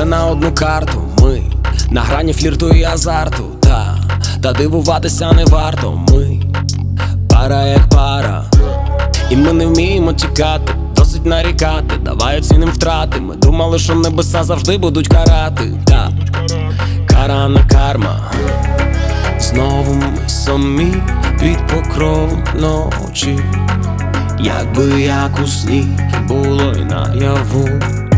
на одну карту. Ми на грані флірту і азарту. Та дивуватися не варто. Ми пара як пара, і ми не вміємо тікати. Досить нарікати, давай оціним втрати. Ми думали, що небеса завжди будуть карати. Кара не карма. Знову ми самі під покровом ночі. Якби як у сні було й наяву.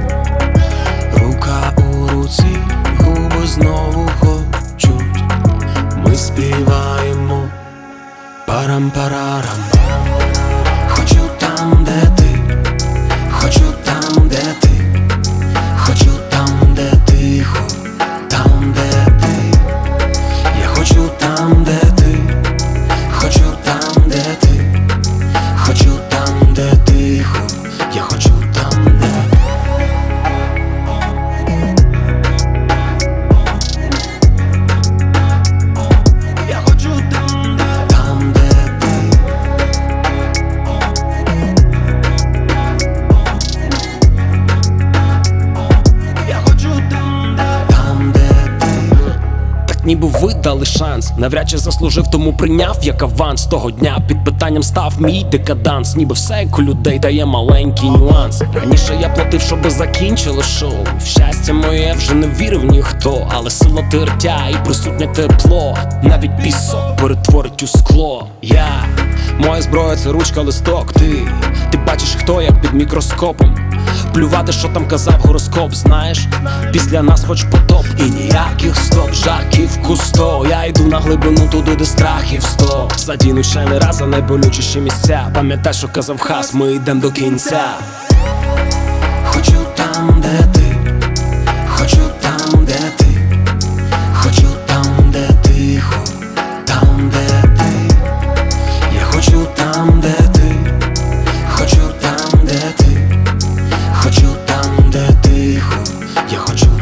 Рука у руці, губи знову хочуть. Ми співаємо парам-парарам. Хочу там, де ти, хочу там, де ти, хочу там, де тихо, там, де ти. Я хочу там, де ти, хочу там, де ти, хочу там, де тихо, я хочу там, де. Я хочу там, де, там, де ти. Я хочу там, де, там, де ти. Так ніби ви дали шанс, навряд чи заслужив, тому прийняв як аванс. Того дня під питанням став мій декаданс. Ніби все як у людей дає маленький нюанс. Раніше я платив, щоби закінчило шоу. В щастя моє вже не вірив ніхто, але сила тертя і присутнє тепло. Навіть пісок перетворить у скло. Моя зброя це ручка, листок. Ти бачиш, хто як під мікроскопом. Плювати, що там казав гороскоп, знаєш, після нас хоч потоп. І ніяких стоп, жаків кусто. Я йду на глибину туди, де страхів 100. Задіну ще не раз, а найболючіші місця. Пам'ятай, що казав Хас, ми йдем до кінця. Хочу там, де ти, хочу там, де ти, хочу там, де тихо, там, де ти. Я хочу там, де ти, хочу там, де ти, хочу там, де тихо, я хочу